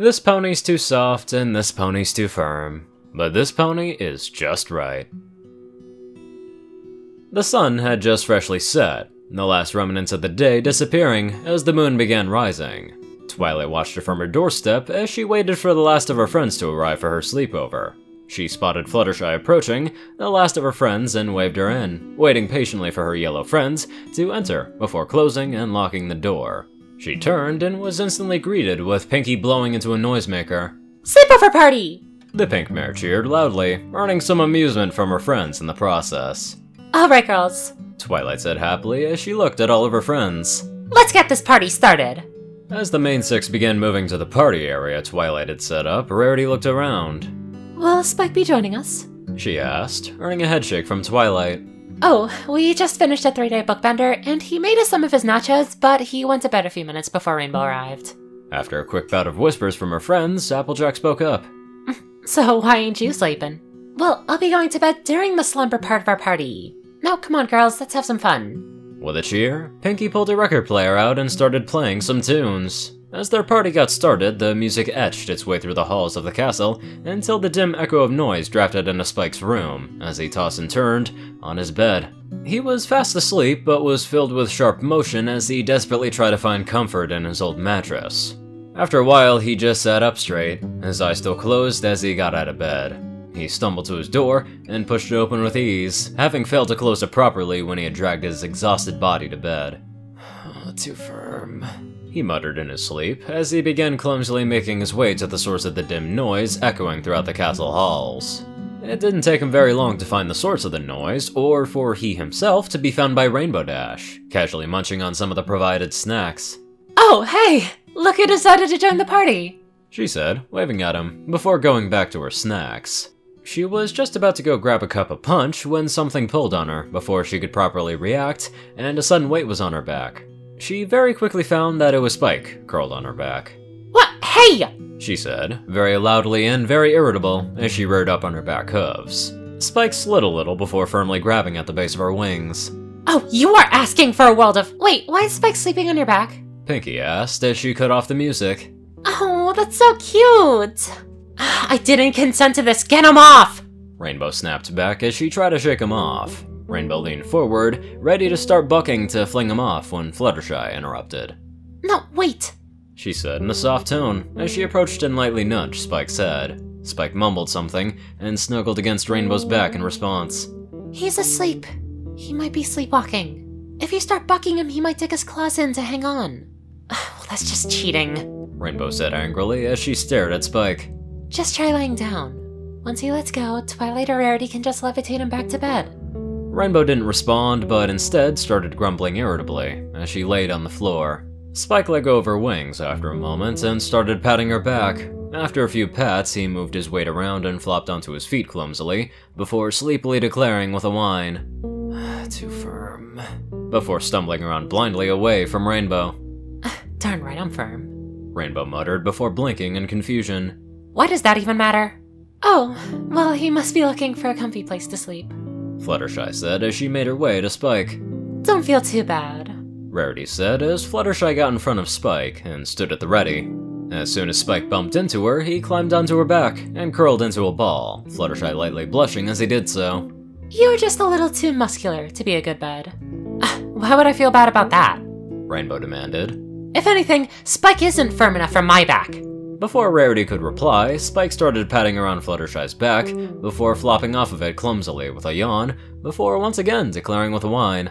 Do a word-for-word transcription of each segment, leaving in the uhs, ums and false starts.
This pony's too soft and this pony's too firm, but this pony is just right. The sun had just freshly set, the last remnants of the day disappearing as the moon began rising. Twilight watched her from her doorstep as she waited for the last of her friends to arrive for her sleepover. She spotted Fluttershy approaching, the last of her friends, and waved her in, waiting patiently for her yellow friends to enter before closing and locking the door. She turned and was instantly greeted with Pinkie blowing into a noisemaker. Sleepover party! The pink mare cheered loudly, earning some amusement from her friends in the process. Alright, girls. Twilight said happily as she looked at all of her friends. Let's get this party started. As the main six began moving to the party area Twilight had set up, Rarity looked around. Will Spike be joining us? She asked, earning a headshake from Twilight. Oh, we just finished a three-day book bender, and he made us some of his nachos, but he went to bed a few minutes before Rainbow arrived. After a quick bout of whispers from her friends, Applejack spoke up. So why ain't you sleeping? Well, I'll be going to bed during the slumber part of our party. Now, come on, girls, let's have some fun. With a cheer, Pinkie pulled a record player out and started playing some tunes. As their party got started, the music etched its way through the halls of the castle until the dim echo of noise drafted into Spike's room as he tossed and turned on his bed. He was fast asleep, but was filled with sharp motion as he desperately tried to find comfort in his old mattress. After a while, he just sat up straight, his eyes still closed as he got out of bed. He stumbled to his door and pushed it open with ease, having failed to close it properly when he had dragged his exhausted body to bed. Too firm, he muttered in his sleep as he began clumsily making his way to the source of the dim noise echoing throughout the castle halls. It didn't take him very long to find the source of the noise, or for he himself to be found by Rainbow Dash, casually munching on some of the provided snacks. Oh, hey! Look who decided to join the party! She said, waving at him, before going back to her snacks. She was just about to go grab a cup of punch when something pulled on her before she could properly react, and a sudden weight was on her back. She very quickly found that it was Spike, curled on her back. What? Hey! She said, very loudly and very irritable, as she reared up on her back hooves. Spike slid a little before firmly grabbing at the base of her wings. Oh, you are asking for a world of— Wait, why is Spike sleeping on your back? Pinkie asked as she cut off the music. Oh, that's so cute! I didn't consent to this, get him off! Rainbow snapped back as she tried to shake him off. Rainbow leaned forward, ready to start bucking to fling him off when Fluttershy interrupted. No, wait! She said in a soft tone, as she approached and lightly nudged Spike's head. Spike mumbled something and snuggled against Rainbow's back in response. He's asleep. He might be sleepwalking. If you start bucking him, he might dig his claws in to hang on. Well, that's just cheating, Rainbow said angrily as she stared at Spike. Just try laying down. Once he lets go, Twilight or Rarity can just levitate him back to bed. Rainbow didn't respond, but instead started grumbling irritably as she laid on the floor. Spike let go of her wings after a moment and started patting her back. After a few pats, he moved his weight around and flopped onto his feet clumsily, before sleepily declaring with a whine, "Too firm," before stumbling around blindly away from Rainbow. Darn right I'm firm, Rainbow muttered before blinking in confusion. Why does that even matter? Oh, well, he must be looking for a comfy place to sleep, Fluttershy said as she made her way to Spike. Don't feel too bad, Rarity said as Fluttershy got in front of Spike and stood at the ready. As soon as Spike bumped into her, he climbed onto her back and curled into a ball, Fluttershy lightly blushing as he did so. You're just a little too muscular to be a good bed. Why would I feel bad about that? Rainbow demanded. If anything, Spike isn't firm enough for my back. Before Rarity could reply, Spike started patting around Fluttershy's back, before flopping off of it clumsily with a yawn, before once again declaring with a whine,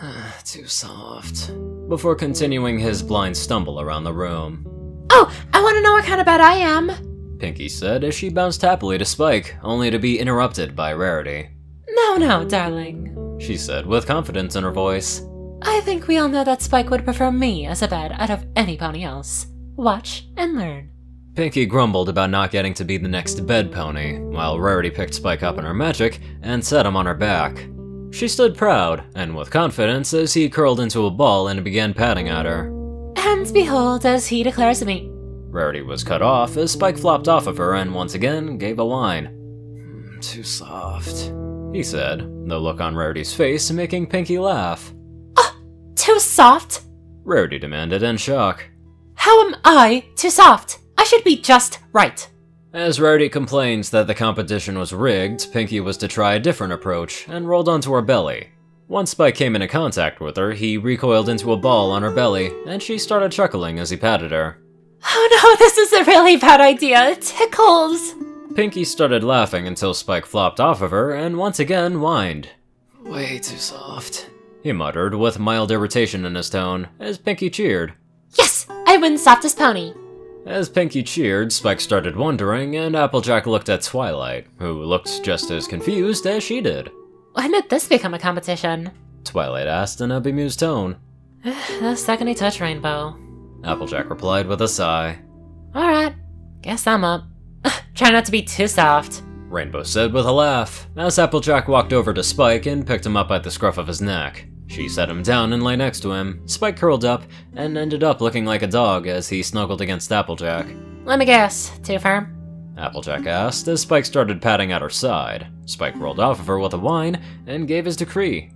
"Too soft," before continuing his blind stumble around the room. Oh, I want to know what kind of bed I am, Pinkie said as she bounced happily to Spike, only to be interrupted by Rarity. No, no, darling, she said with confidence in her voice. I think we all know that Spike would prefer me as a bed out of any pony else. Watch and learn. Pinkie grumbled about not getting to be the next bed pony, while Rarity picked Spike up in her magic and set him on her back. She stood proud and with confidence as he curled into a ball and began patting at her. And behold, as he declares me. Rarity was cut off as Spike flopped off of her and once again gave a whine. "Too soft," he said, the look on Rarity's face making Pinkie laugh. Oh, too soft? Rarity demanded in shock. How am I too soft? I should be just right. As Rarity complains that the competition was rigged, Pinkie was to try a different approach and rolled onto her belly. Once Spike came into contact with her, he recoiled into a ball on her belly, and she started chuckling as he patted her. Oh no, this is a really bad idea. It tickles. Pinkie started laughing until Spike flopped off of her and once again whined. Way too soft, he muttered with mild irritation in his tone as Pinkie cheered. Yes, I win softest pony. As Pinkie cheered, Spike started wondering, and Applejack looked at Twilight, who looked just as confused as she did. When did this become a competition? Twilight asked in a bemused tone. The second he touched Rainbow. Applejack replied with a sigh. Alright, guess I'm up. Try not to be too soft, Rainbow said with a laugh, as Applejack walked over to Spike and picked him up by the scruff of his neck. She set him down and lay next to him. Spike curled up and ended up looking like a dog as he snuggled against Applejack. Let me guess, too firm? Applejack asked as Spike started patting at her side. Spike rolled off of her with a whine and gave his decree.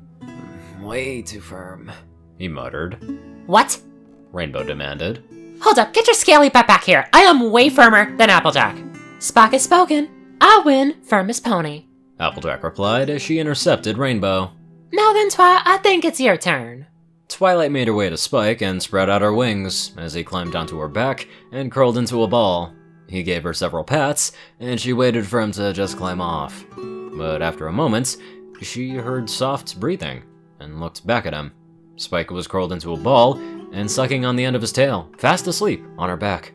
Way too firm, he muttered. What? Rainbow demanded. Hold up, get your scaly butt back here. I am way firmer than Applejack. Spike has spoken. I win, firmest pony. Applejack replied as she intercepted Rainbow. Now then, Twi, I think it's your turn. Twilight made her way to Spike and spread out her wings as he climbed onto her back and curled into a ball. He gave her several pats, and she waited for him to just climb off. But after a moment, she heard soft breathing and looked back at him. Spike was curled into a ball and sucking on the end of his tail, fast asleep on her back.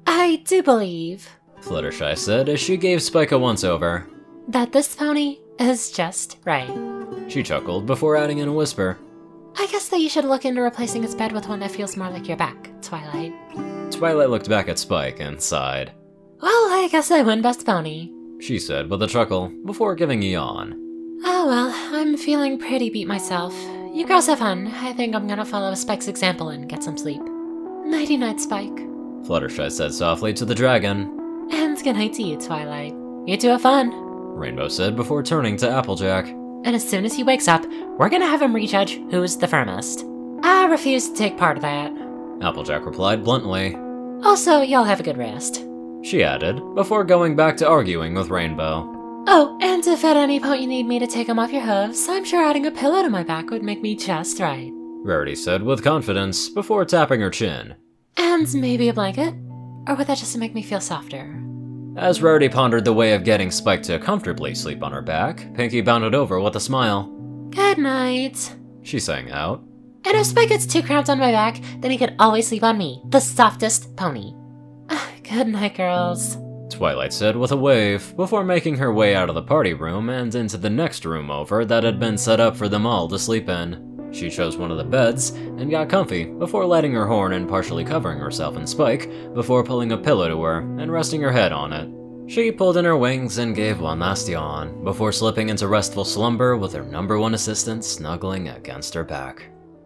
I do believe, Fluttershy said as she gave Spike a once-over, that this pony is just right. She chuckled before adding in a whisper. I guess that you should look into replacing its bed with one that feels more like your back, Twilight. Twilight looked back at Spike and sighed. Well, I guess I win best pony, she said with a chuckle before giving a yawn. Oh well, I'm feeling pretty beat myself. You girls have fun. I think I'm gonna follow Spike's example and get some sleep. Nighty-night, Spike. Fluttershy said softly to the dragon. And good night to you, Twilight. You two have fun, Rainbow said before turning to Applejack. And as soon as he wakes up, we're gonna have him rejudge who's the firmest. I refuse to take part of that. Applejack replied bluntly. Also, y'all have a good rest, she added, before going back to arguing with Rainbow. Oh, and if at any point you need me to take him off your hooves, I'm sure adding a pillow to my back would make me just right. Rarity said with confidence, before tapping her chin. And maybe a blanket? Or would that just make me feel softer? As Rarity pondered the way of getting Spike to comfortably sleep on her back, Pinkie bounded over with a smile. Good night, she sang out. And if Spike gets too cramped on my back, then he could always sleep on me, the softest pony. Good night, girls, Twilight said with a wave, before making her way out of the party room and into the next room over that had been set up for them all to sleep in. She chose one of the beds and got comfy before lighting her horn and partially covering herself in Spike before pulling a pillow to her and resting her head on it. She pulled in her wings and gave one last yawn before slipping into restful slumber with her number one assistant snuggling against her back.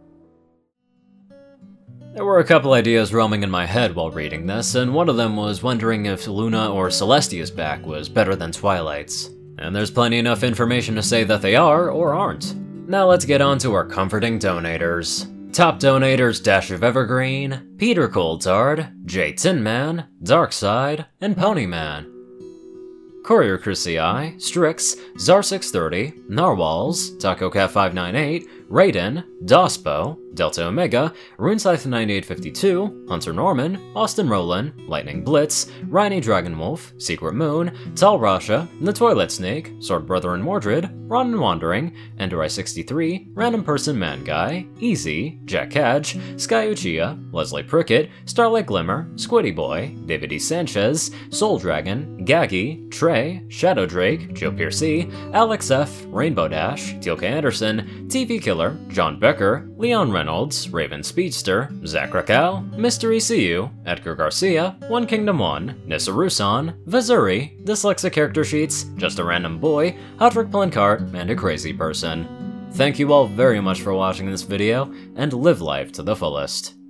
There were a couple ideas roaming in my head while reading this, and one of them was wondering if Luna or Celestia's back was better than Twilight's. And there's plenty enough information to say that they are or aren't. Now let's get on to our comforting donators. Top donators Dash of Evergreen, Peter Coulthard, J Tinman, Darkside, and Ponyman. Courier Crucii, Strix, Zar six thirty, Narwhals, TacoCat five nine eight, Raiden, Dospo, Delta Omega, RuneScythe ninety-eight fifty-two, Hunter Norman, Austin Roland, Lightning Blitz, Rhiny Dragonwolf, Secret Moon, Tal Rasha, The Toilet Snake, Sword Brother and Mordred, Ron and Wandering, Enderai sixty-three, Random Person Man Guy, Easy, Jack Cadge, Sky Uchiha, Leslie Prickett, Starlight Glimmer, Squiddy Boy, David E. Sanchez, Soul Dragon, Gaggy, Trey, Shadow Drake, Joe Piercy, Alex F, Rainbow Dash, Teal K. Anderson, T V Killer, John Becker, Leon Reynolds, Raven Speedster, Zach Racal, Mystery C U, Edgar Garcia, One Kingdom one, Nissa Rusan, Vazuri, Dyslexic Character Sheets, Just a Random Boy, Hodrick Plancart, and a Crazy Person. Thank you all very much for watching this video, and live life to the fullest.